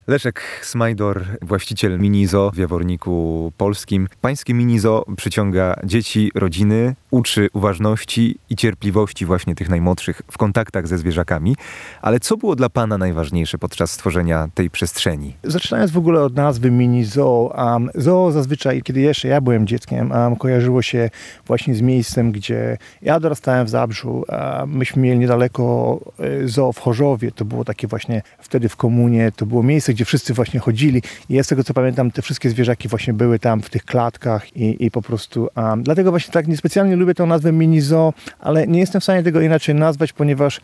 Leszek Smajdor, właściciel Mini-Zoo w Jaworniku Polskim. Pańskie Mini-Zoo przyciąga dzieci, rodziny, uczy uważności i cierpliwości właśnie tych najmłodszych w kontaktach ze zwierzakami. Ale co było dla pana najważniejsze podczas stworzenia tej przestrzeni? Zaczynając w ogóle od nazwy Mini-Zoo. Zoo zazwyczaj, kiedy jeszcze ja byłem dzieckiem, kojarzyło się właśnie z miejscem, gdzie ja dorastałem w Zabrzu. Myśmy mieli niedaleko zoo w Chorzowie. To było takie właśnie wtedy w komunie. To było miejsce, gdzie wszyscy właśnie chodzili. I ja z tego co pamiętam, te wszystkie zwierzaki właśnie były tam w tych klatkach i po prostu... dlatego właśnie tak niespecjalnie lubię tę nazwę Mini-Zoo, ale nie jestem w stanie tego inaczej nazwać, ponieważ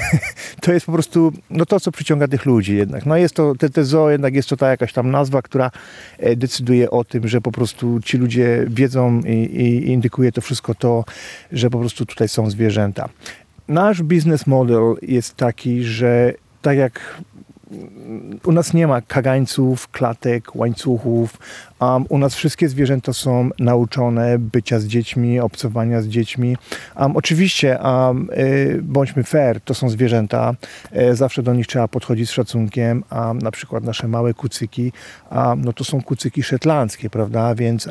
to jest po prostu to, co przyciąga tych ludzi jednak. No jest to, te zoo jednak jest to ta jakaś tam nazwa, która decyduje o tym, że po prostu ci ludzie wiedzą i indykuje to wszystko to, że po prostu tutaj są zwierzęta. Nasz business model jest taki, że tak jak u nas nie ma kagańców, klatek, łańcuchów. U nas wszystkie zwierzęta są nauczone bycia z dziećmi, obcowania z dziećmi. Oczywiście, bądźmy fair, to są zwierzęta. Zawsze do nich trzeba podchodzić z szacunkiem. Na przykład nasze małe kucyki, to są kucyki szetlandzkie, prawda? Więc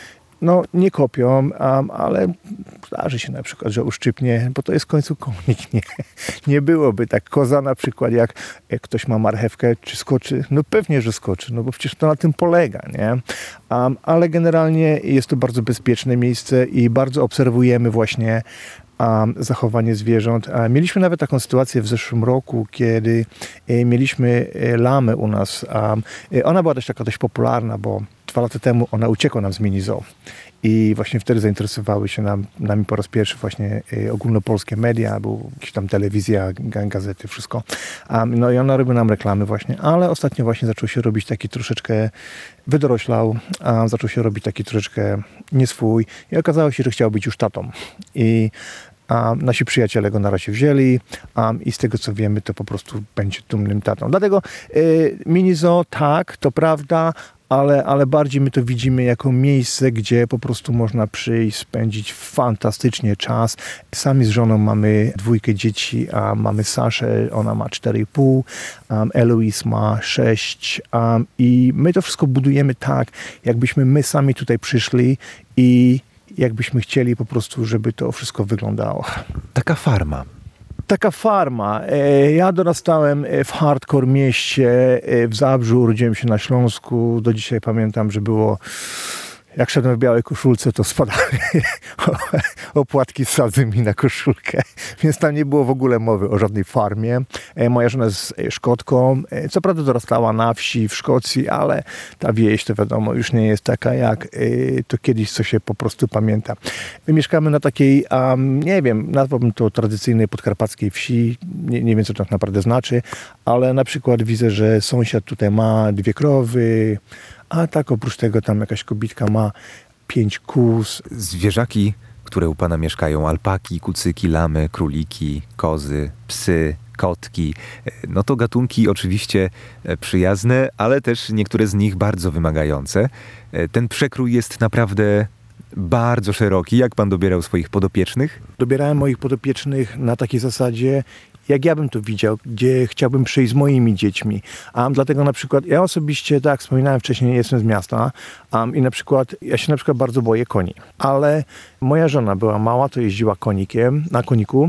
nie kopią, ale zdarzy się na przykład, że uszczypnie, bo to jest w końcu konik. Nie byłoby tak. Koza na przykład, jak ktoś ma marchewkę, czy skoczy? No pewnie, że skoczy, bo przecież to na tym polega, nie? Ale generalnie jest to bardzo bezpieczne miejsce i bardzo obserwujemy właśnie zachowanie zwierząt. Mieliśmy nawet taką sytuację w zeszłym roku, kiedy mieliśmy lamę u nas. Ona była dość popularna, bo 2 lata temu ona uciekła nam z Mini-Zoo. I właśnie wtedy zainteresowały się nami po raz pierwszy właśnie ogólnopolskie media, bo jakaś tam telewizja, gazety, wszystko. I ona robi nam reklamy właśnie, ale ostatnio właśnie zaczął się robić taki troszeczkę wydoroślał, zaczął się robić taki troszeczkę nieswój i okazało się, że chciał być już tatą. I nasi przyjaciele go na razie wzięli i z tego co wiemy, to po prostu będzie dumnym tatą. Dlatego Mini-Zoo, tak, to prawda, ale bardziej my to widzimy jako miejsce, gdzie po prostu można przyjść, spędzić fantastycznie czas. Sami z żoną mamy 2 dzieci, mamy Saszę, ona ma 4,5, Eloise ma 6 i my to wszystko budujemy tak, jakbyśmy my sami tutaj przyszli i jakbyśmy chcieli po prostu, żeby to wszystko wyglądało. Taka farma. Taka farma. Ja dorastałem w hardcore mieście w Zabrzu, urodziłem się na Śląsku. Do dzisiaj pamiętam, że było... Jak szedłem w białej koszulce, to spadały opłatki z sadzy mi na koszulkę. Więc tam nie było w ogóle mowy o żadnej farmie. Moja żona jest Szkotką. Co prawda dorastała na wsi w Szkocji, ale ta wieś, to wiadomo, już nie jest taka jak to kiedyś, co się po prostu pamięta. My mieszkamy na takiej, nie wiem, nazwałbym to tradycyjnej podkarpackiej wsi. Nie wiem, co to tak naprawdę znaczy, ale na przykład widzę, że sąsiad tutaj ma 2 krowy, a tak oprócz tego tam jakaś kobitka ma 5 kóz. Zwierzaki, które u pana mieszkają, alpaki, kucyki, lamy, króliki, kozy, psy, kotki. No to gatunki oczywiście przyjazne, ale też niektóre z nich bardzo wymagające. Ten przekrój jest naprawdę bardzo szeroki. Jak pan dobierał swoich podopiecznych? Dobierałem moich podopiecznych na takiej zasadzie, jak ja bym to widział, gdzie chciałbym przyjść z moimi dziećmi. Dlatego na przykład ja osobiście, tak jak wspominałem wcześniej, jestem z miasta i na przykład ja się na przykład bardzo boję koni. Ale moja żona była mała, to jeździła konikiem, na koniku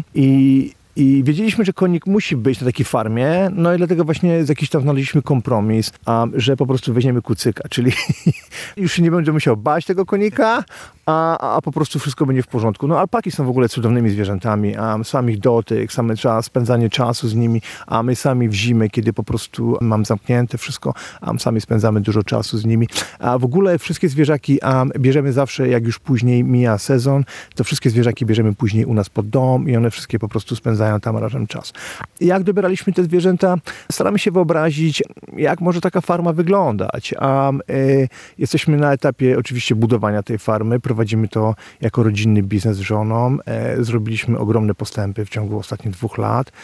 i wiedzieliśmy, że konik musi być na takiej farmie, no i dlatego właśnie z jakiś tam znaleźliśmy kompromis, że po prostu weźmiemy kucyka, czyli już nie będę musiał bać tego konika, a po prostu wszystko będzie w porządku. No alpaki są w ogóle cudownymi zwierzętami, sam ich dotyk, same spędzanie czasu z nimi, a my sami w zimę, kiedy po prostu mam zamknięte wszystko, sami spędzamy dużo czasu z nimi. A w ogóle wszystkie zwierzaki bierzemy zawsze, jak już później mija sezon, to wszystkie zwierzaki bierzemy później u nas pod dom i one wszystkie po prostu spędzają tam razem czas. Jak dobieraliśmy te zwierzęta? Staramy się wyobrazić, jak może taka farma wyglądać. Jesteśmy na etapie oczywiście budowania tej farmy. Prowadzimy to jako rodzinny biznes z żoną. Zrobiliśmy ogromne postępy w ciągu ostatnich 2 lat.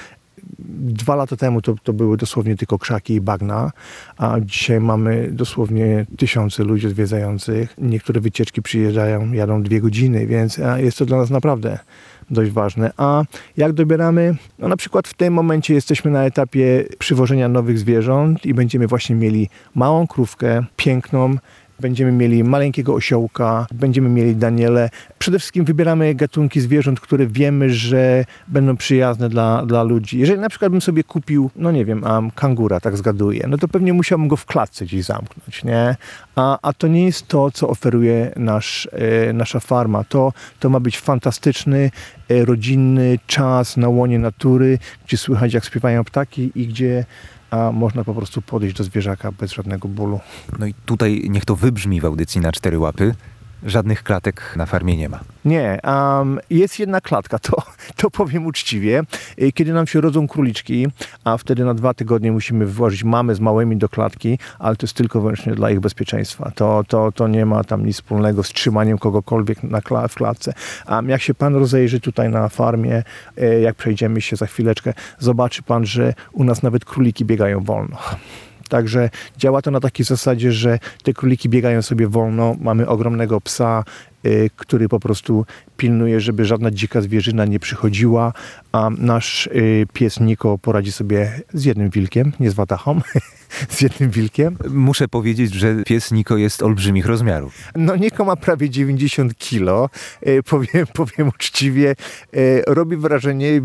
2 lata temu to były dosłownie tylko krzaki i bagna, a dzisiaj mamy dosłownie tysiące ludzi odwiedzających. Niektóre wycieczki przyjeżdżają, jadą 2 godziny, więc jest to dla nas naprawdę dość ważne. A jak dobieramy? No na przykład w tym momencie jesteśmy na etapie przywożenia nowych zwierząt i będziemy właśnie mieli małą krówkę, piękną, będziemy mieli maleńkiego osiołka, będziemy mieli daniele. Przede wszystkim wybieramy gatunki zwierząt, które wiemy, że będą przyjazne dla ludzi. Jeżeli na przykład bym sobie kupił, no nie wiem, kangura, tak zgaduję, no to pewnie musiałbym go w klatce gdzieś zamknąć, nie? A to nie jest to, co oferuje nasza farma. To ma być fantastyczny, rodzinny czas na łonie natury, gdzie słychać, jak śpiewają ptaki i gdzie można po prostu podejść do zwierzaka bez żadnego bólu. No i tutaj niech to wybrzmi w audycji na 4 łapy. Żadnych klatek na farmie nie ma. Nie, jest jedna klatka, to powiem uczciwie. Kiedy nam się rodzą króliczki, a wtedy na 2 tygodnie musimy włożyć mamy z małymi do klatki, ale to jest tylko wyłącznie dla ich bezpieczeństwa. To nie ma tam nic wspólnego z trzymaniem kogokolwiek w klatce. Jak się pan rozejrzy tutaj na farmie, jak przejdziemy się za chwileczkę, zobaczy pan, że u nas nawet króliki biegają wolno. Także działa to na takiej zasadzie, że te króliki biegają sobie wolno. Mamy ogromnego psa, który po prostu pilnuje, żeby żadna dzika zwierzyna nie przychodziła, a nasz pies Niko poradzi sobie z jednym wilkiem, nie z watachą, z jednym wilkiem. Muszę powiedzieć, że pies Niko jest olbrzymich rozmiarów. No Niko ma prawie 90 kilo, powiem uczciwie, robi wrażenie,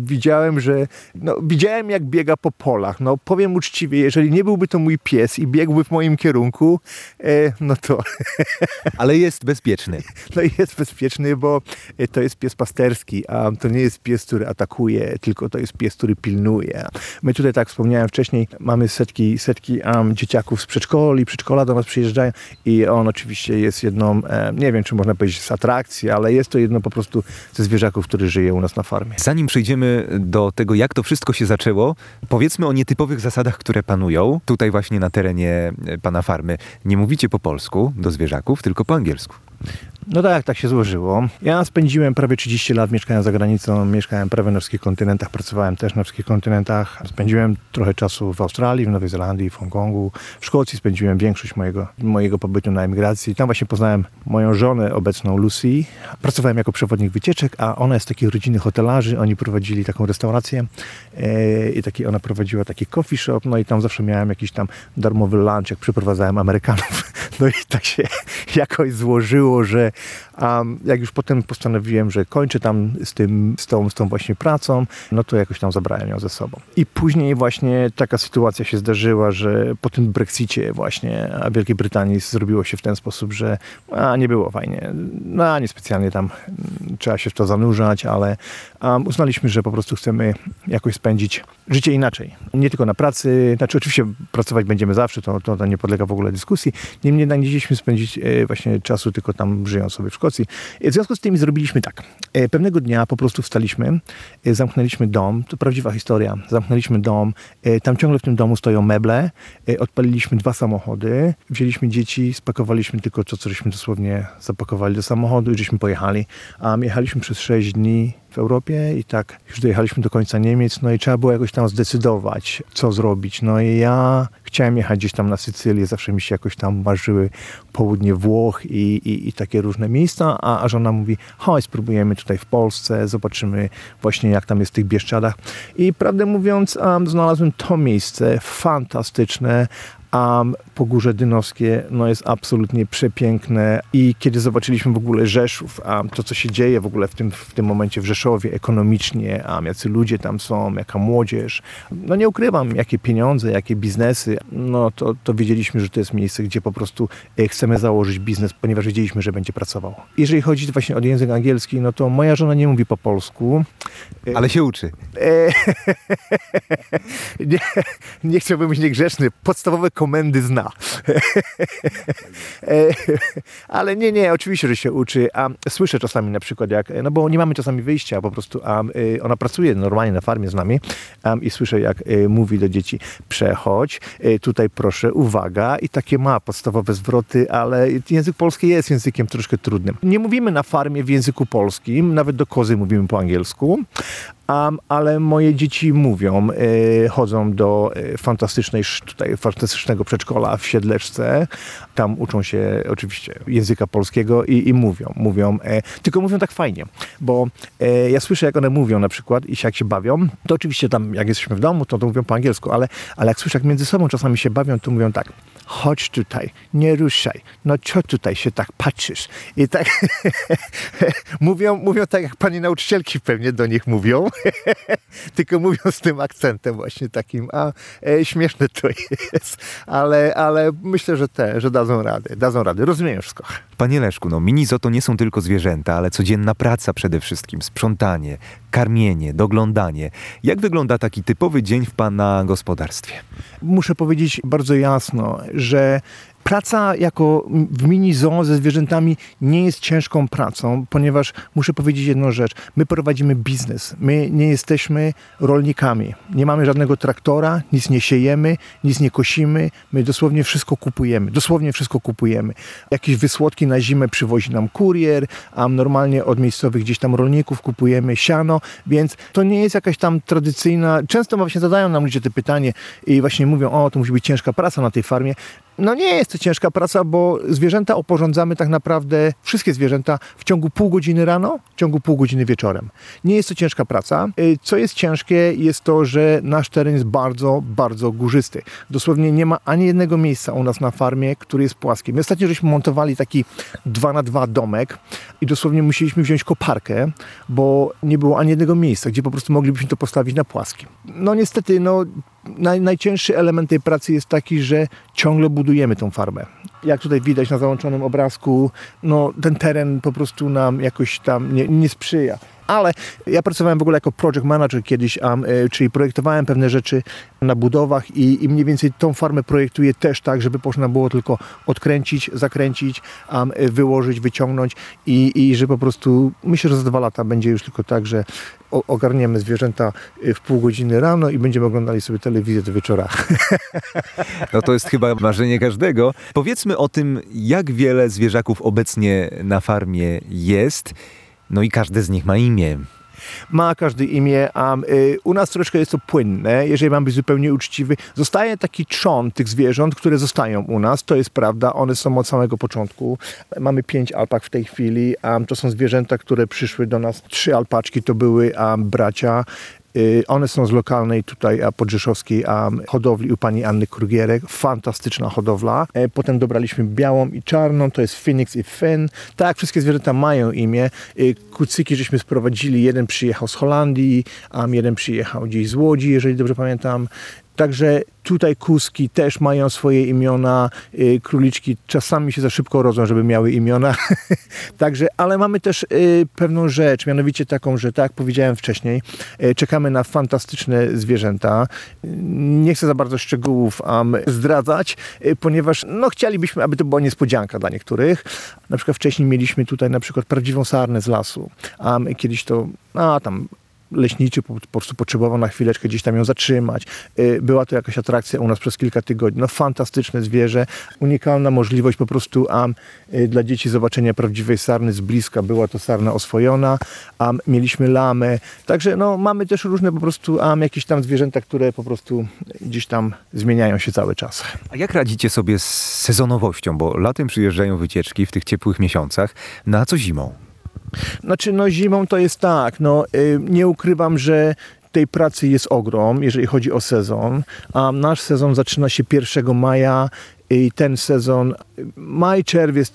widziałem jak biega po polach, no powiem uczciwie, jeżeli nie byłby to mój pies i biegłby w moim kierunku, no to... Ale jest bezpieczny. No i jest bezpieczny, bo to jest pies pasterski, a to nie jest pies, który atakuje, tylko to jest pies, który pilnuje. My tutaj, tak wspomniałem wcześniej, mamy setki dzieciaków z przedszkola do nas przyjeżdżają i on oczywiście jest jedną, nie wiem, czy można powiedzieć z atrakcji, ale jest to jedno po prostu ze zwierzaków, który żyje u nas na farmie. Zanim przejdziemy do tego, jak to wszystko się zaczęło, powiedzmy o nietypowych zasadach, które panują tutaj właśnie na terenie pana farmy. Nie mówicie po polsku do zwierzaków, tylko po angielsku. No tak się złożyło. Ja spędziłem prawie 30 lat mieszkając za granicą, mieszkałem prawie na wszystkich kontynentach, pracowałem też na wszystkich kontynentach. Spędziłem trochę czasu w Australii, w Nowej Zelandii, w Hongkongu. W Szkocji spędziłem większość mojego pobytu na emigracji. Tam właśnie poznałem moją żonę obecną Lucy. Pracowałem jako przewodnik wycieczek, a ona jest z takiej rodziny hotelarzy. Oni prowadzili taką restaurację i ona prowadziła taki coffee shop, no i tam zawsze miałem jakiś tam darmowy lunch, jak przyprowadzałem Amerykanów. No i tak się jakoś złożyło, że jak już potem postanowiłem, że kończę tam z tą właśnie pracą, no to jakoś tam zabrałem ją ze sobą. I później właśnie taka sytuacja się zdarzyła, że po tym Brexicie właśnie Wielkiej Brytanii zrobiło się w ten sposób, że nie było fajnie. No niespecjalnie tam trzeba się w to zanurzać, ale uznaliśmy, że po prostu chcemy jakoś spędzić życie inaczej. Nie tylko na pracy, znaczy oczywiście pracować będziemy zawsze, to nie podlega w ogóle dyskusji. Niemniej nie chcieliśmy spędzić właśnie czasu tylko tam żyjąc sobie w Szkocji. W związku z tym zrobiliśmy tak. Pewnego dnia po prostu wstaliśmy, zamknęliśmy dom, to prawdziwa historia, zamknęliśmy dom, tam ciągle w tym domu stoją meble, odpaliliśmy 2 samochody, wzięliśmy dzieci, spakowaliśmy tylko to, co żeśmy dosłownie zapakowali do samochodu i żeśmy pojechali. Jechaliśmy przez 6 dni w Europie i tak już dojechaliśmy do końca Niemiec, no i trzeba było jakoś tam zdecydować, co zrobić. No i ja chciałem jechać gdzieś tam na Sycylię, zawsze mi się jakoś tam marzyły południe Włoch i takie różne miejsca, a żona mówi, chodź, spróbujemy tutaj w Polsce, zobaczymy właśnie jak tam jest w tych Bieszczadach. I prawdę mówiąc, znalazłem to miejsce fantastyczne, Pogórze Dynowskie jest absolutnie przepiękne i kiedy zobaczyliśmy w ogóle Rzeszów, to co się dzieje w ogóle w tym momencie w Rzeszowie ekonomicznie, jacy ludzie tam są, jaka młodzież, nie ukrywam, jakie pieniądze, jakie biznesy, to wiedzieliśmy, że to jest miejsce, gdzie po prostu chcemy założyć biznes, ponieważ wiedzieliśmy, że będzie pracował. Jeżeli chodzi właśnie o język angielski, to moja żona nie mówi po polsku. Ale się uczy. Nie chciałbym być niegrzeczny. Podstawowe komendy zna. Ale nie, oczywiście, że się uczy. Słyszę czasami na przykład bo nie mamy czasami wyjścia, po prostu ona pracuje normalnie na farmie z nami i słyszę jak mówi do dzieci, przechodź, tutaj proszę, uwaga i takie ma podstawowe zwroty, ale język polski jest językiem troszkę trudnym. Nie mówimy na farmie w języku polskim, nawet do kozy mówimy po angielsku, ale moje dzieci mówią, chodzą do fantastycznego przedszkola w Siedleczce. Tam uczą się oczywiście języka polskiego i mówią, tylko mówią tak fajnie, bo ja słyszę, jak one mówią na przykład i jak się bawią, to oczywiście tam, jak jesteśmy w domu, to mówią po angielsku, ale jak słyszę, jak między sobą czasami się bawią, to mówią tak: chodź tutaj, nie ruszaj, no co tutaj się tak patrzysz? I tak mówią tak, jak pani nauczycielki pewnie do nich mówią, tylko mówią z tym akcentem właśnie takim, śmieszne to jest, ale myślę, że dadzą radę, rozumieją wszystko. Panie Leszku, no mini zoo to nie są tylko zwierzęta, ale codzienna praca przede wszystkim, sprzątanie, karmienie, doglądanie. Jak wygląda taki typowy dzień w pana gospodarstwie? Muszę powiedzieć bardzo jasno, że praca w mini zoo ze zwierzętami nie jest ciężką pracą, ponieważ muszę powiedzieć jedną rzecz. My prowadzimy biznes. My nie jesteśmy rolnikami. Nie mamy żadnego traktora, nic nie siejemy, nic nie kosimy. My dosłownie wszystko kupujemy. Jakieś wysłodki na zimę przywozi nam kurier, a normalnie od miejscowych gdzieś tam rolników kupujemy siano, więc to nie jest jakaś tam tradycyjna... Często właśnie zadają nam ludzie to pytanie i właśnie mówią, to musi być ciężka praca na tej farmie. No nie jest to ciężka praca, bo zwierzęta oporządzamy tak naprawdę, wszystkie zwierzęta w ciągu pół godziny rano, w ciągu pół godziny wieczorem. Nie jest to ciężka praca. Co jest ciężkie, jest to, że nasz teren jest bardzo, bardzo górzysty. Dosłownie nie ma ani jednego miejsca u nas na farmie, który jest płaski. My ostatnio żeśmy montowali taki 2x2 domek i dosłownie musieliśmy wziąć koparkę, bo nie było ani jednego miejsca, gdzie po prostu moglibyśmy to postawić na płaskim. No niestety, najcięższy element tej pracy jest taki, że ciągle budujemy tą farmę. Jak tutaj widać na załączonym obrazku, ten teren po prostu nam jakoś tam nie sprzyja. Ale ja pracowałem w ogóle jako project manager kiedyś, czyli projektowałem pewne rzeczy na budowach i mniej więcej tą farmę projektuję też tak, żeby można było tylko odkręcić, zakręcić, wyłożyć, wyciągnąć i że po prostu, myślę, że za 2 lata będzie już tylko tak, że ogarniemy zwierzęta w pół godziny rano i będziemy oglądali sobie telewizję do wieczora. No to jest chyba marzenie każdego. Powiedzmy o tym, jak wiele zwierzaków obecnie na farmie jest. No i każde z nich ma imię. Ma każde imię, a u nas troszkę jest to płynne, jeżeli mam być zupełnie uczciwy. Zostaje taki trzon tych zwierząt, które zostają u nas, to jest prawda, one są od samego początku. Mamy 5 alpak w tej chwili, to są zwierzęta, które przyszły do nas. 3 alpaczki to były bracia. One są z lokalnej tutaj podrzeszowskiej hodowli u pani Anny Krugierek. Fantastyczna hodowla. Potem dobraliśmy białą i czarną, to jest Phoenix i Finn. Tak, wszystkie zwierzęta mają imię. Kucyki żeśmy sprowadzili, jeden przyjechał z Holandii, jeden przyjechał gdzieś z Łodzi, jeżeli dobrze pamiętam. Także tutaj kuski też mają swoje imiona, króliczki czasami się za szybko rodzą, żeby miały imiona. Także, ale mamy też pewną rzecz, mianowicie taką, że tak jak powiedziałem wcześniej, czekamy na fantastyczne zwierzęta. Nie chcę za bardzo szczegółów zdradzać, ponieważ chcielibyśmy, aby to była niespodzianka dla niektórych. Na przykład wcześniej mieliśmy tutaj na przykład prawdziwą sarnę z lasu. Kiedyś to, tam leśniczy po prostu potrzebował na chwileczkę gdzieś tam ją zatrzymać. Była to jakaś atrakcja u nas przez kilka tygodni. Fantastyczne zwierzę, unikalna możliwość po prostu dla dzieci zobaczenia prawdziwej sarny z bliska. Była to sarna oswojona, mieliśmy lamę. Także mamy też różne po prostu jakieś tam zwierzęta, które po prostu gdzieś tam zmieniają się cały czas. A jak radzicie sobie z sezonowością? Bo latem przyjeżdżają wycieczki w tych ciepłych miesiącach, a co zimą? Znaczy, zimą to jest tak, nie ukrywam, że tej pracy jest ogrom, jeżeli chodzi o sezon. Nasz sezon zaczyna się 1 maja i ten sezon, maj, czerwiec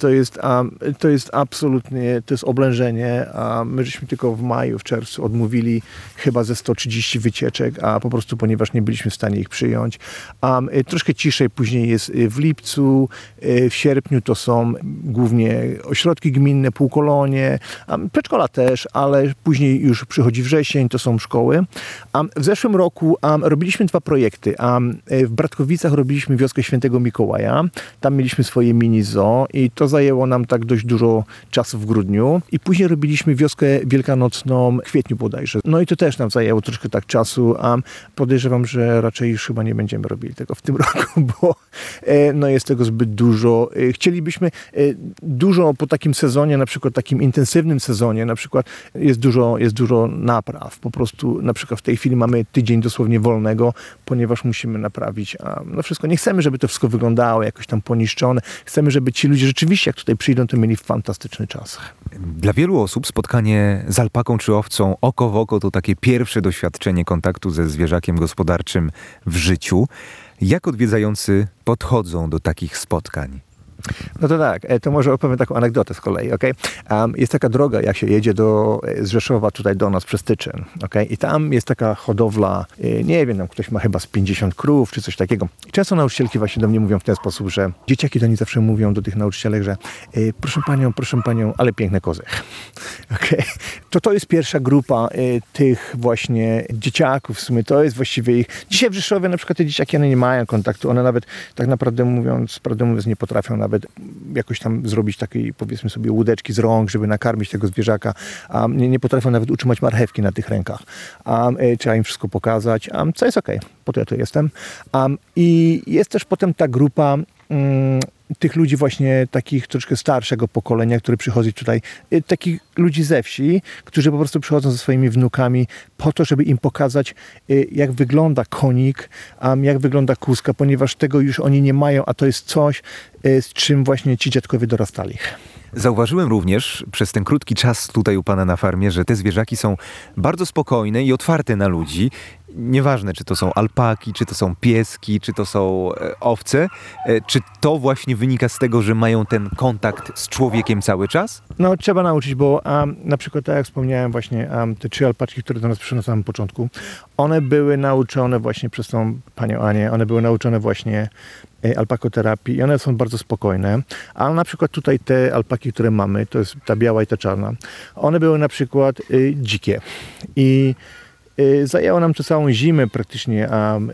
to jest absolutnie, to jest oblężenie, a my żeśmy tylko w maju, w czerwcu odmówili chyba ze 130 wycieczek, a po prostu ponieważ nie byliśmy w stanie ich przyjąć. Troszkę ciszej później jest w lipcu, w sierpniu to są głównie ośrodki gminne, półkolonie, przedszkola też, ale później już przychodzi wrzesień, to są szkoły. W zeszłym roku robiliśmy 2 projekty. W Bratkowicach robiliśmy wioskę Świętego Mikołaja. Mikołaja. Tam mieliśmy swoje mini zoo i to zajęło nam tak dość dużo czasu w grudniu. I później robiliśmy wioskę wielkanocną w kwietniu bodajże. No i to też nam zajęło troszkę tak czasu, a podejrzewam, że raczej już chyba nie będziemy robili tego w tym roku, bo no jest tego zbyt dużo. Chcielibyśmy dużo po takim sezonie, na przykład takim intensywnym sezonie, na przykład jest dużo napraw. Po prostu na przykład w tej chwili mamy tydzień dosłownie wolnego, ponieważ musimy naprawić no wszystko. Nie chcemy, żeby to wszystko wyglądało jakoś tam poniszczone. Chcemy, żeby ci ludzie rzeczywiście, jak tutaj przyjdą, to mieli fantastyczny czas. Dla wielu osób spotkanie z alpaką czy owcą oko w oko to takie pierwsze doświadczenie kontaktu ze zwierzakiem gospodarczym w życiu. Jak odwiedzający podchodzą do takich spotkań? No to tak, to może opowiem taką anegdotę z kolei, okej? Jest taka droga, jak się jedzie z Rzeszowa tutaj do nas przez Tyczyn, okej? I tam jest taka hodowla, nie wiem, tam ktoś ma chyba z 50 krów, czy coś takiego. I często nauczycielki właśnie do mnie mówią w ten sposób, że dzieciaki do nich zawsze mówią do tych nauczycielek, że proszę panią, ale piękne kozy. Okay? To jest pierwsza grupa tych właśnie dzieciaków, w sumie to jest właściwie ich. Dzisiaj w Rzeszowie na przykład te dzieciaki, one nie mają kontaktu, one nawet tak naprawdę mówiąc, prawdę mówiąc, nie potrafią nawet jakoś tam zrobić takiej, powiedzmy sobie, łódeczki z rąk, żeby nakarmić tego zwierzaka. Nie potrafią nawet utrzymać marchewki na tych rękach. Trzeba im wszystko pokazać, co jest okej. Po to ja tu jestem. I jest też potem ta grupa tych ludzi właśnie takich troszkę starszego pokolenia, które przychodzi tutaj, takich ludzi ze wsi, którzy po prostu przychodzą ze swoimi wnukami po to, żeby im pokazać, jak wygląda konik, jak wygląda kózka, ponieważ tego już oni nie mają, a to jest coś, z czym właśnie ci dziadkowie dorastali. Zauważyłem również przez ten krótki czas tutaj u pana na farmie, że te zwierzaki są bardzo spokojne i otwarte na ludzi. Nieważne, czy to są alpaki, czy to są pieski, czy to są owce. Czy to właśnie wynika z tego, że mają ten kontakt z człowiekiem cały czas? No, trzeba nauczyć, bo na przykład, tak jak wspomniałem właśnie, te 3 alpaczki, które do nas przyszły na samym początku, one były nauczone właśnie przez tą panią Anię, one były nauczone właśnie alpakoterapii i one są bardzo spokojne. A na przykład tutaj te alpaki, które mamy, to jest ta biała i ta czarna, one były na przykład dzikie. I zajęło nam to całą zimę praktycznie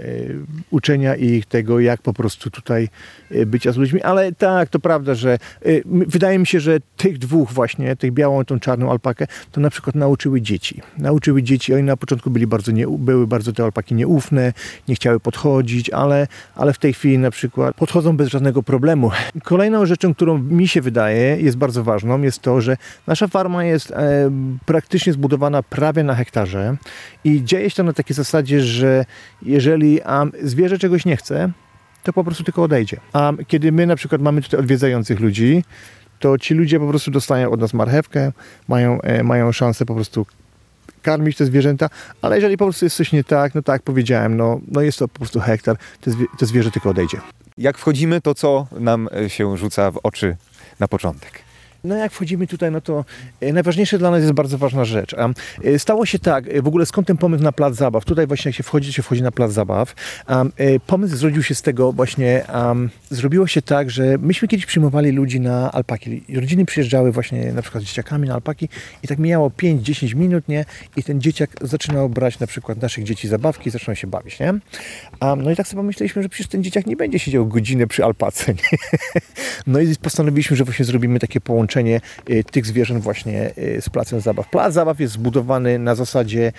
uczenia ich tego, jak po prostu tutaj bycia z ludźmi, ale tak, to prawda, że wydaje mi się, że tych dwóch właśnie, tych białą i tą czarną alpakę, to na przykład nauczyły dzieci. Oni na początku były bardzo te alpaki nieufne, nie chciały podchodzić, ale w tej chwili na przykład podchodzą bez żadnego problemu. Kolejną rzeczą, którą mi się wydaje jest bardzo ważną, jest to, że nasza farma jest praktycznie zbudowana prawie na hektarze i dzieje się to na takiej zasadzie, że jeżeli zwierzę czegoś nie chce, to po prostu tylko odejdzie. A kiedy my na przykład mamy tutaj odwiedzających ludzi, to ci ludzie po prostu dostają od nas marchewkę, mają szansę po prostu karmić te zwierzęta, ale jeżeli po prostu jest coś nie tak, no tak jak powiedziałem, no jest to po prostu hektar, to zwierzę tylko odejdzie. Jak wchodzimy, to co nam się rzuca w oczy na początek? No jak wchodzimy tutaj, no to najważniejsze dla nas jest bardzo ważna rzecz. Stało się tak, w ogóle skąd ten pomysł na plac zabaw? Tutaj właśnie jak się wchodzi na plac zabaw. Pomysł zrodził się z tego właśnie, zrobiło się tak, że myśmy kiedyś przyjmowali ludzi na alpaki. Rodziny przyjeżdżały właśnie na przykład z dzieciakami na alpaki i tak mijało 5-10 minut, nie? I ten dzieciak zaczynał brać na przykład naszych dzieci zabawki i zaczynał się bawić, nie? No i tak sobie pomyśleliśmy, że przecież ten dzieciak nie będzie siedział godzinę przy alpace, nie? No i postanowiliśmy, że właśnie zrobimy takie połączenie tych zwierząt właśnie z placem zabaw. Plac zabaw jest zbudowany na zasadzie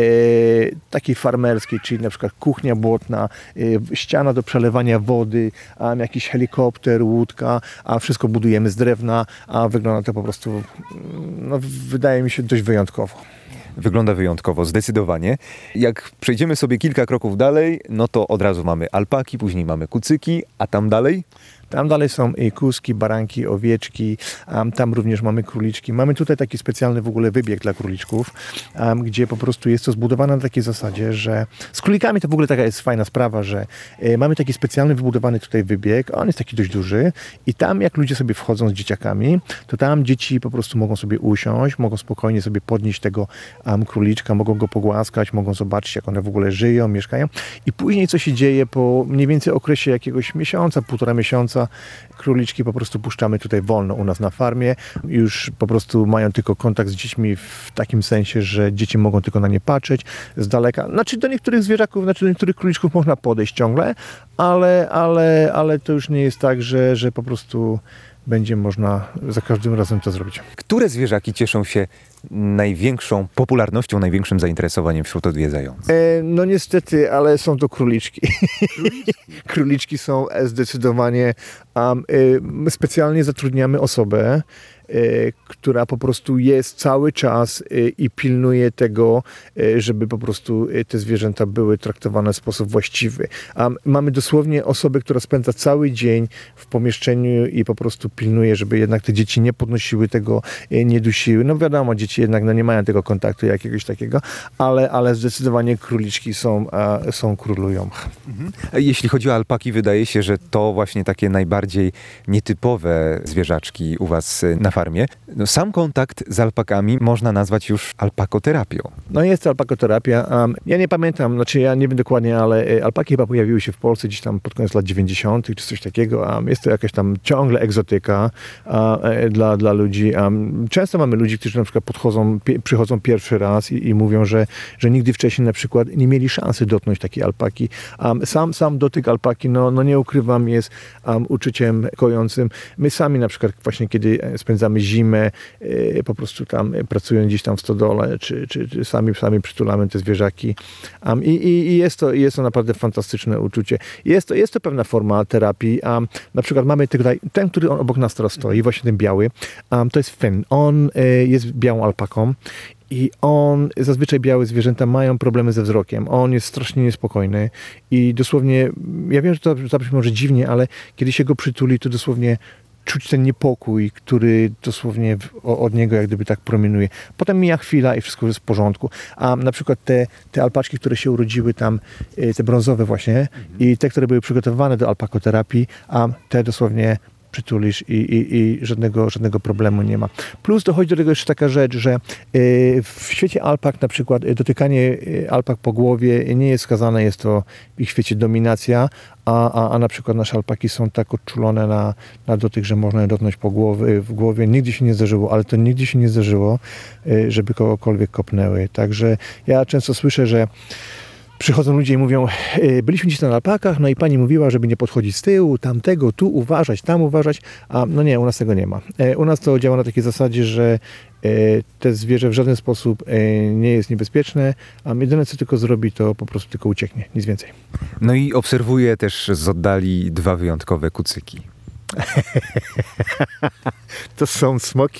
takiej farmerskiej, czyli na przykład kuchnia błotna, ściana do przelewania wody, jakiś helikopter, łódka, a wszystko budujemy z drewna, a wygląda to po prostu, no, wydaje mi się, dość wyjątkowo. Wygląda wyjątkowo, zdecydowanie. Jak przejdziemy sobie kilka kroków dalej, no to od razu mamy alpaki, później mamy kucyki, a tam dalej? Tam dalej są kózki, baranki, owieczki, tam również mamy króliczki. Mamy tutaj taki specjalny w ogóle wybieg dla króliczków, gdzie po prostu jest to zbudowane na takiej zasadzie, że z królikami to w ogóle taka jest fajna sprawa, że mamy taki specjalny wybudowany tutaj wybieg, on jest taki dość duży i tam jak ludzie sobie wchodzą z dzieciakami, to tam dzieci po prostu mogą sobie usiąść, mogą spokojnie sobie podnieść tego króliczka, mogą go pogłaskać, mogą zobaczyć, jak one w ogóle żyją, mieszkają i później co się dzieje po mniej więcej okresie jakiegoś miesiąca, 1,5 miesiąca, zwierzątka. Króliczki po prostu puszczamy tutaj wolno u nas na farmie. Już po prostu mają tylko kontakt z dziećmi w takim sensie, że dzieci mogą tylko na nie patrzeć z daleka. Znaczy do niektórych zwierzaków, do niektórych króliczków można podejść ciągle, ale to już nie jest tak, że po prostu będzie można za każdym razem to zrobić. Które zwierzaki cieszą się największą popularnością, największym zainteresowaniem wśród odwiedzających? No niestety, ale są to króliczki. Króliczki są zdecydowanie. Specjalnie zatrudniamy osobę, która po prostu jest cały czas i pilnuje tego, żeby po prostu te zwierzęta były traktowane w sposób właściwy. Mamy dosłownie osobę, która spędza cały dzień w pomieszczeniu i po prostu pilnuje, żeby jednak te dzieci nie podnosiły tego, nie dusiły. No wiadomo, dzieci jednak nie mają tego kontaktu jakiegoś takiego, ale zdecydowanie króliczki królują. Jeśli chodzi o alpaki, wydaje się, że to właśnie takie najbardziej nietypowe zwierzaczki u was na farmie. No, sam kontakt z alpakami można nazwać już alpakoterapią. No jest to alpakoterapia. Ja nie pamiętam, ja nie wiem dokładnie, ale alpaki chyba pojawiły się w Polsce gdzieś tam pod koniec lat 90. czy coś takiego. Jest to jakaś tam ciągle egzotyka dla ludzi. Często mamy ludzi, którzy na przykład przychodzą pierwszy raz i mówią, że nigdy wcześniej na przykład nie mieli szansy dotknąć takiej alpaki. Sam dotyk alpaki, no nie ukrywam, jest uczuciem kojącym. My sami na przykład właśnie kiedy spędzamy zimę, po prostu tam pracując gdzieś tam w stodole, czy sami przytulamy te zwierzaki. I jest to naprawdę fantastyczne uczucie. Jest to pewna forma terapii. Na przykład mamy tutaj, ten, który obok nas teraz stoi, właśnie ten biały, to jest Finn. On jest białą alpaką. I zazwyczaj białe zwierzęta mają problemy ze wzrokiem. On jest strasznie niespokojny i dosłownie, ja wiem, że to zabrzmi może dziwnie, ale kiedy się go przytuli, to dosłownie czuć ten niepokój, który dosłownie od niego jak gdyby tak promieniuje. Potem mija chwila i wszystko jest w porządku. A na przykład te alpaczki, które się urodziły tam, te brązowe właśnie i te, które były przygotowane do alpakoterapii, te dosłownie przytulisz i żadnego problemu nie ma. Plus dochodzi do tego jeszcze taka rzecz, że w świecie alpak na przykład dotykanie alpak po głowie nie jest skazane, jest to w ich świecie dominacja, a na przykład nasze alpaki są tak odczulone na dotyk, że można je dotknąć w głowie. Nigdy się nie zdarzyło, ale to nigdy się nie zdarzyło, żeby kogokolwiek kopnęły. Także ja często słyszę, że przychodzą ludzie i mówią, byliśmy dziś na alpakach, no i pani mówiła, żeby nie podchodzić z tyłu, tamtego, tu uważać, tam uważać, a no nie, u nas tego nie ma. U nas to działa na takiej zasadzie, że te zwierzę w żaden sposób nie jest niebezpieczne, a jedyne co tylko zrobi, to po prostu tylko ucieknie, nic więcej. No i obserwuję też z oddali dwa wyjątkowe kucyki. To są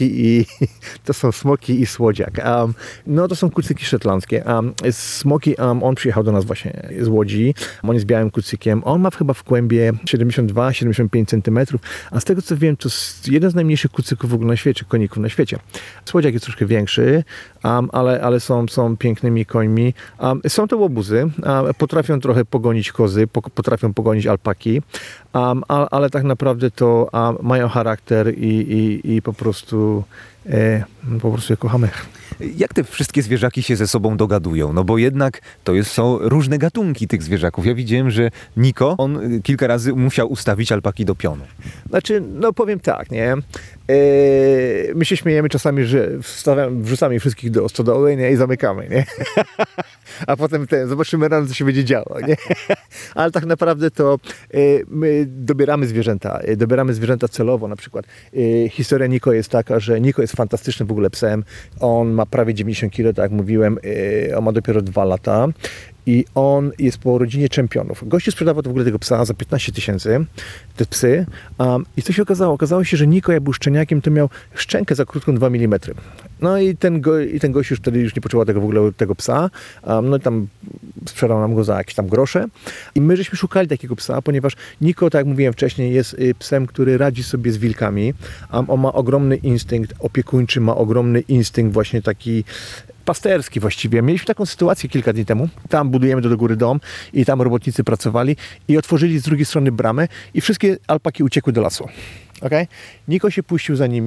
smoki i słodziak. No to są kucyki szetlandzkie. Smoki, on przyjechał do nas właśnie z Łodzi. On jest białym kucykiem. On ma chyba w kłębie 72-75 cm, a z tego co wiem, to jest jeden z najmniejszych kucyków w ogóle na świecie, koników na świecie. Słodziak jest troszkę większy, ale są pięknymi końmi. Są to łobuzy. Potrafią trochę pogonić kozy, potrafią pogonić alpaki, ale tak naprawdę to mają charakter i po prostu je kochamy. Jak te wszystkie zwierzaki się ze sobą dogadują? No bo jednak są różne gatunki tych zwierzaków. Ja widziałem, że Niko, on kilka razy musiał ustawić alpaki do pionu. Znaczy, no powiem tak, nie? My się śmiejemy czasami, że wrzucamy wszystkich do stodoły, nie? I zamykamy, nie? A potem zobaczymy rano, co się będzie działo, nie? Ale tak naprawdę to my dobieramy zwierzęta celowo. Na przykład historia Niko jest taka, że Niko jest fantastycznym w ogóle psem. On ma prawie 90 kg, tak jak mówiłem. On ma dopiero 2 lata. I on jest po rodzinie czempionów. Gościu sprzedawał w ogóle tego psa za 15 000, te psy. I co się okazało? Okazało się, że Niko, jak był szczeniakiem, to miał szczękę za krótką 2 mm. No i ten gość już wtedy nie potrzebował tego psa. No i tam sprzedał nam go za jakieś tam grosze. I my żeśmy szukali takiego psa, ponieważ Niko, tak jak mówiłem wcześniej, jest psem, który radzi sobie z wilkami. On ma ogromny instynkt opiekuńczy, ma ogromny instynkt właśnie taki pasterski właściwie. Mieliśmy taką sytuację kilka dni temu. Tam budujemy do góry dom i tam robotnicy pracowali i otworzyli z drugiej strony bramę i wszystkie alpaki uciekły do lasu. Okay? Niko się puścił za nimi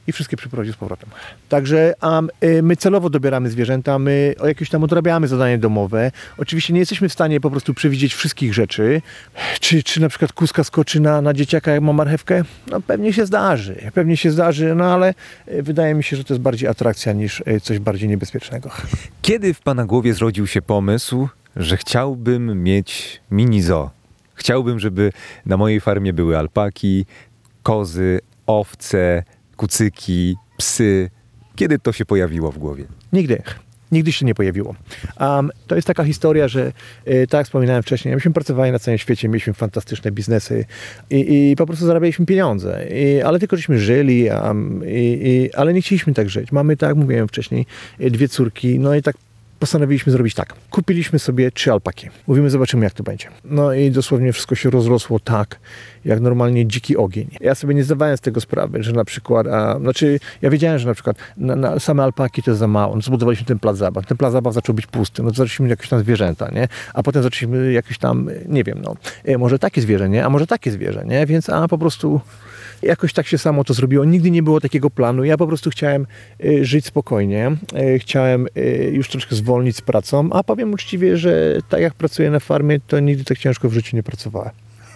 i wszystkie przyprowadził z powrotem. Także my celowo dobieramy zwierzęta, my jakieś tam odrabiamy zadania domowe. Oczywiście nie jesteśmy w stanie po prostu przewidzieć wszystkich rzeczy. Czy na przykład kuska skoczy na dzieciaka, jak ma marchewkę? No pewnie się zdarzy, no ale wydaje mi się, że to jest bardziej atrakcja niż coś bardziej niebezpiecznego. Kiedy w pana głowie zrodził się pomysł, że chciałbym mieć mini zoo? Chciałbym, żeby na mojej farmie były alpaki, kozy, owce, kucyki, psy. Kiedy to się pojawiło w głowie? Nigdy się nie pojawiło. To jest taka historia, że tak jak wspominałem wcześniej, myśmy pracowali na całym świecie, mieliśmy fantastyczne biznesy i po prostu zarabialiśmy pieniądze. Ale tylko żeśmy żyli, ale nie chcieliśmy tak żyć. Mamy, tak jak mówiłem wcześniej, 2 córki, no i tak postanowiliśmy zrobić tak. Kupiliśmy sobie 3 alpaki. Mówimy, zobaczymy jak to będzie. No i dosłownie wszystko się rozrosło tak, jak normalnie dziki ogień. Ja sobie nie zdawałem z tego sprawy, że na przykład, ja wiedziałem, że na przykład na same alpaki to jest za mało. No, zbudowaliśmy ten plac zabaw. Ten plac zabaw zaczął być pusty. No to zaczęliśmy jakieś tam zwierzęta, nie? A potem zaczęliśmy jakieś tam, nie wiem, może takie zwierzę, nie? A może takie zwierzę, nie? Więc po prostu jakoś tak się samo to zrobiło. Nigdy nie było takiego planu. Ja po prostu chciałem żyć spokojnie. Chciałem już troszkę zwolnić z pracą, a powiem uczciwie, że tak jak pracuję na farmie, to nigdy tak ciężko w życiu nie pracowałem.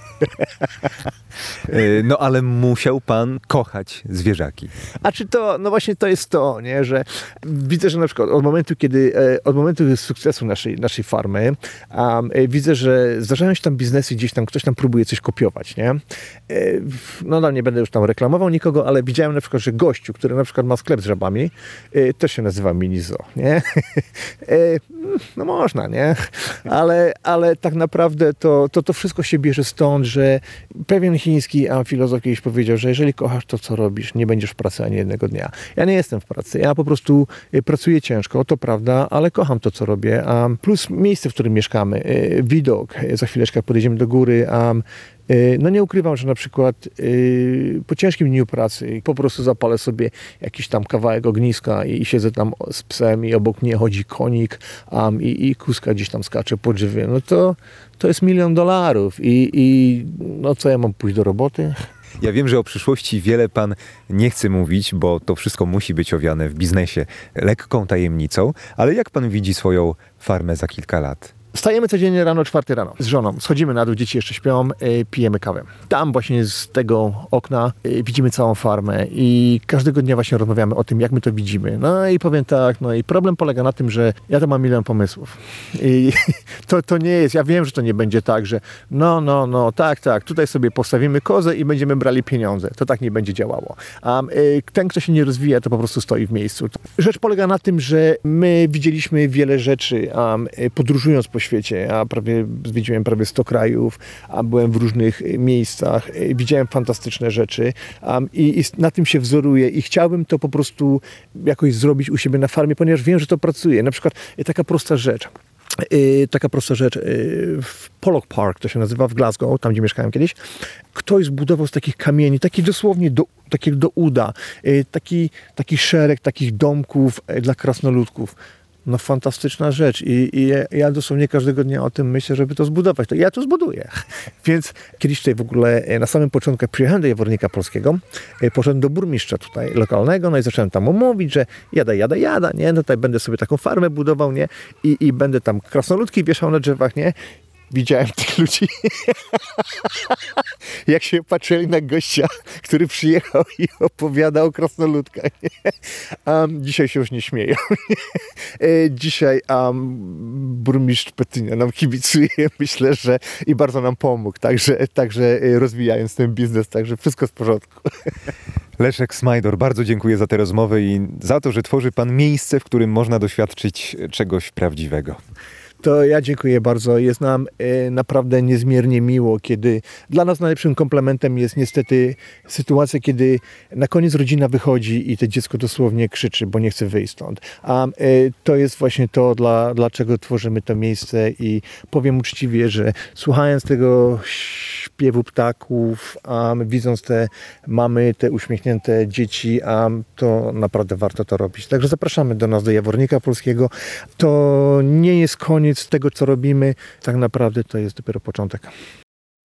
No ale musiał pan kochać zwierzaki. A czy to, no właśnie to jest to, nie, że widzę, że na przykład od momentu sukcesu naszej farmy, widzę, że zdarzają się tam biznesy, gdzieś tam ktoś tam próbuje coś kopiować, nie? No nie będę już tam reklamował nikogo, ale widziałem na przykład, że gościu, który na przykład ma sklep z żabami, to się nazywa mini zoo, nie? No można, nie? Ale tak naprawdę to wszystko się bierze stąd, że pewien chiński filozof kiedyś powiedział, że jeżeli kochasz to, co robisz, nie będziesz w pracy ani jednego dnia. Ja nie jestem w pracy, ja po prostu pracuję ciężko, to prawda, ale kocham to, co robię. Plus miejsce, w którym mieszkamy, widok, za chwileczkę podejdziemy do góry, no nie ukrywam, że na przykład po ciężkim dniu pracy po prostu zapalę sobie jakiś tam kawałek ogniska i siedzę tam z psem i obok mnie chodzi konik i kuska gdzieś tam skacze po drzewie. No to jest $1 milion i no co ja mam pójść do roboty? Ja wiem, że o przyszłości wiele pan nie chce mówić, bo to wszystko musi być owiane w biznesie lekką tajemnicą, ale jak pan widzi swoją farmę za kilka lat? Wstajemy codziennie rano, 4 rano z żoną. Schodzimy na dół, dzieci jeszcze śpią, pijemy kawę. Tam właśnie z tego okna widzimy całą farmę i każdego dnia właśnie rozmawiamy o tym, jak my to widzimy. No i powiem tak, no i problem polega na tym, że ja to mam milion pomysłów. I to nie jest, ja wiem, że to nie będzie tak, że tak, tutaj sobie postawimy kozę i będziemy brali pieniądze. To tak nie będzie działało. Ten, kto się nie rozwija, to po prostu stoi w miejscu. Rzecz polega na tym, że my widzieliśmy wiele rzeczy, podróżując po świecie. Ja zwiedziłem prawie 100 krajów, a byłem w różnych miejscach. Widziałem fantastyczne rzeczy i na tym się wzoruję i chciałbym to po prostu jakoś zrobić u siebie na farmie, ponieważ wiem, że to pracuje. Na przykład taka prosta rzecz. W Pollock Park, to się nazywa, w Glasgow, tam gdzie mieszkałem kiedyś, ktoś zbudował z takich kamieni, taki dosłownie do uda, taki szereg takich domków dla krasnoludków. No fantastyczna rzecz i ja dosłownie każdego dnia o tym myślę, żeby to zbudować. To ja to zbuduję. Więc kiedyś tutaj w ogóle na samym początku przyjechałem do Jawornika Polskiego, poszedłem do burmistrza tutaj lokalnego, no i zacząłem tam mówić, że jada, nie, no tutaj będę sobie taką farmę budował, nie, i będę tam krasnoludki wieszał na drzewach, nie. Widziałem tych ludzi, jak się patrzyli na gościa, który przyjechał i opowiadał o krasnoludkach. Dzisiaj się już nie śmieją. Dzisiaj burmistrz Petynia nam kibicuje, myślę, że i bardzo nam pomógł, także rozwijając ten biznes, także wszystko w porządku. Leszek Smajdor, bardzo dziękuję za tę rozmowę i za to, że tworzy pan miejsce, w którym można doświadczyć czegoś prawdziwego. To ja dziękuję bardzo. Jest nam naprawdę niezmiernie miło, kiedy dla nas najlepszym komplementem jest niestety sytuacja, kiedy na koniec rodzina wychodzi i to dziecko dosłownie krzyczy, bo nie chce wyjść stąd. A to jest właśnie to, dlaczego tworzymy to miejsce i powiem uczciwie, że słuchając tego śpiewu ptaków, widząc te mamy, te uśmiechnięte dzieci, to naprawdę warto to robić. Także zapraszamy do nas, do Jawornika Polskiego. To nie jest koniec tego, co robimy. Tak naprawdę to jest dopiero początek.